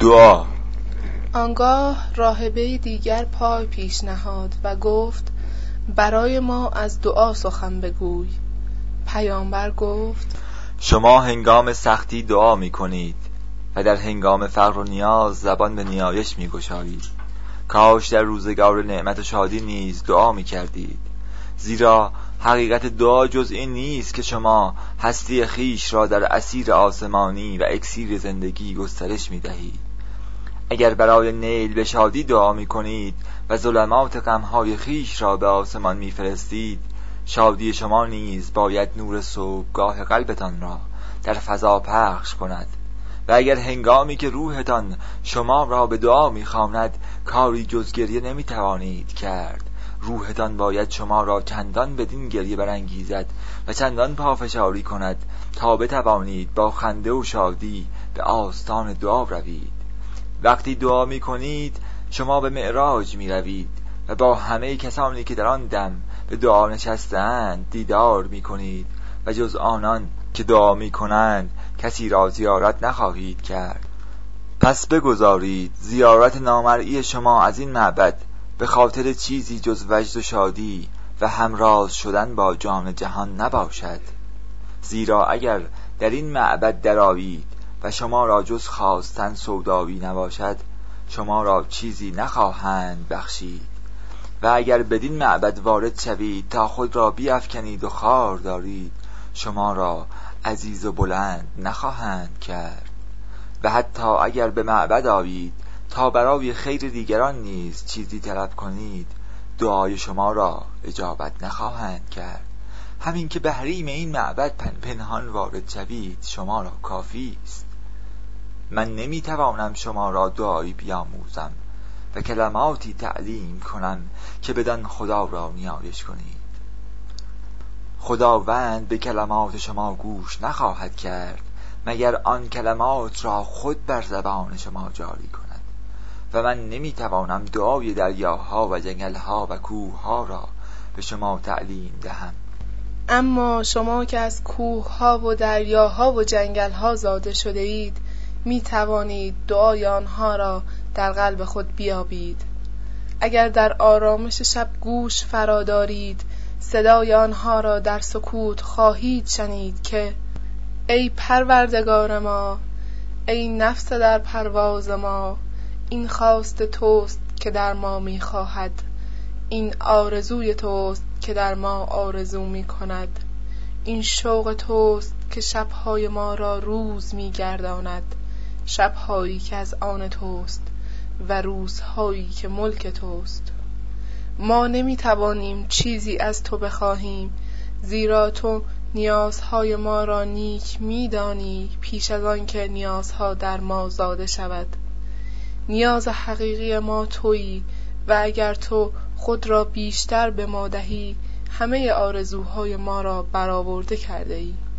دعا. آنگاه راهبه دیگر پای پیش نهاد و گفت برای ما از دعا سخن بگوی. پیامبر گفت شما هنگام سختی دعا می کنید و در هنگام فقر و نیاز زبان به نیایش می گشایید. کاش در روزگار نعمت و شادی نیز دعا می کردید، زیرا حقیقت دعا جز این نیست که شما هستی خیش را در اسیر آسمانی و اکسیر زندگی گسترش می دهید. اگر برای نیل به شادی دعا می کنید و ظلمات غمهای خیش را به آسمان می فرستید، شادی شما نیز باید نور صبحگاه قلبتان را در فضا پخش کند. و اگر هنگامی که روحتان شما را به دعا می خواند کاری جز گریه نمی توانید کرد، روحتان باید شما را چندان بدین گریه برانگیزد و چندان پافشاری کند تا بتوانید با خنده و شادی به آستان دعا روید. وقتی دعا می کنید شما به معراج می روید و با همه کسانی که در آن دم به دعا نشستند دیدار می کنید و جز آنان که دعا می کنند کسی را زیارت نخواهید کرد. پس بگذارید زیارت نامرئی شما از این معبد به خاطر چیزی جز وجد و شادی و همراز شدن با جان جهان نباشد، زیرا اگر در این معبد درآیید و شما را جز خواستن سودایی نباشد شما را چیزی نخواهند بخشید، و اگر بدین معبد وارد شوید تا خود را بیفکنید و خار دارید شما را عزیز و بلند نخواهند کرد. و حتی اگر به معبد آیید تا برای خیر دیگران نیز چیزی طلب کنید دعای شما را اجابت نخواهند کرد. همین که به حریم این معبد پنهان وارد شوید شما را کافی است. من نمیتوانم شما را دعایی بیاموزم و کلماتی تعلیم کنم که بدان خدا را نیایش کنید. خداوند به کلمات شما گوش نخواهد کرد مگر آن کلمات را خود بر زبان شما جاری کند. و من نمیتوانم دعای دریاها و جنگلها و کوهها را به شما تعلیم دهم. اما شما که از کوهها و دریاها و جنگلها زاده شده اید می توانید دعای آنها را در قلب خود بیابید. اگر در آرامش شب گوش فرادارید صدای آنها را در سکوت خواهید شنید که ای پروردگار ما، ای نفس در پرواز ما، این خواست توست که در ما می خواهد، این آرزوی توست که در ما آرزو می کند، این شوق توست که شبهای ما را روز می گرداند، شبهایی که از آن توست و روزهایی که ملک توست. ما نمی توانیم چیزی از تو بخواهیم، زیرا تو نیازهای ما را نیک می دانی پیش از آن که نیازها در ما زاده شود. نیاز حقیقی ما تویی و اگر تو خود را بیشتر به ما دهی همه آرزوهای ما را برآورده کرده ای.